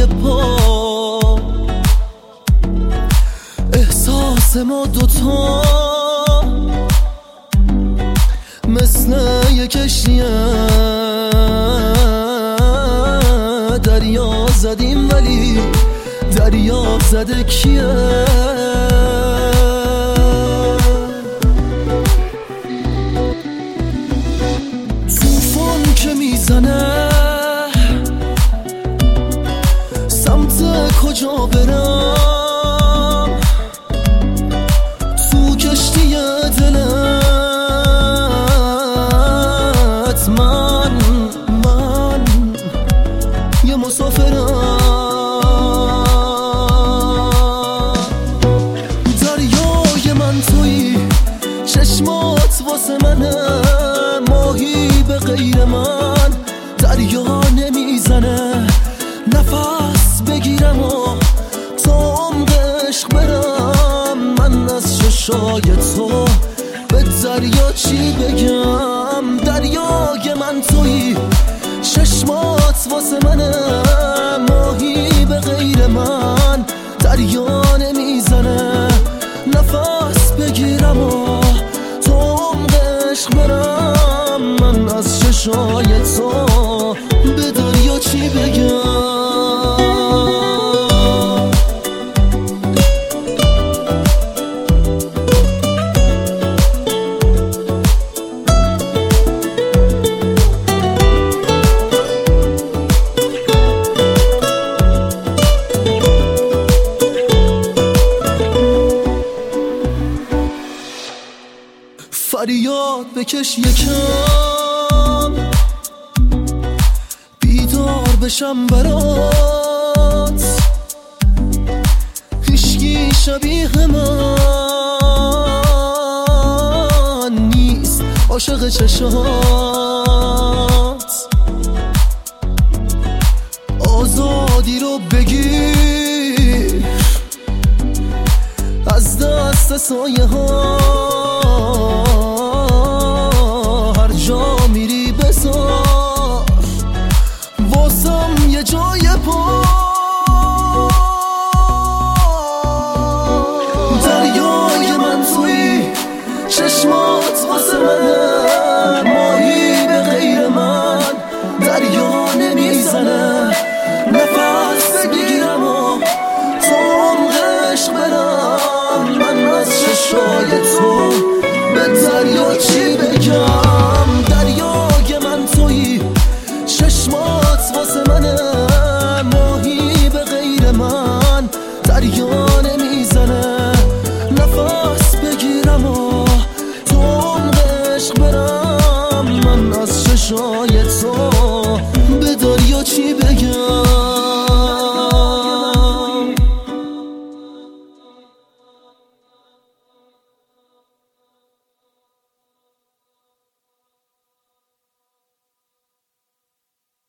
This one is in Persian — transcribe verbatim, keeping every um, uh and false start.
جای پا، احساس ما دوتا مثل یک کشتیه، دریا زدیم ولی دریا زده کیه؟ توفان که میزنه سمت کجا برم؟ تو کشتی دلت من من یه مسافرم. دریای من تویی، چشمات واسه منه، ماهی به غیر من دریا نمیزنه. نفس بگیرم و تا عمق عشق برم، من از چشای تو به دریا چی بگم؟ دریای من تویی، چشمات واسه منه، ماهی به غیر من دریا نمیزنه. نفس بگیرم و تا عمق عشق برم، من از چشای تو به دریا چی بگم؟ فریاد بکش یکم، بیدار بشم برات، هیچکی شبیه من نیست عاشق چشات. آزادی رو بگیر از دست سایه ها، هر جا میری بذار واسم یه جای پا. دریای من تویی، چشمات واسه منه، ماهی به غیر من دریا نمیزنه. نفس بگیرم و تا عمق عشق برم، من از چشای تو به دریا چی بگم؟ دریای من تویی، چشمات واسه منه، ماهی به غیر من دریا نمیزنه. نفس بگیرم و تا عمق عشق برم، من از چشای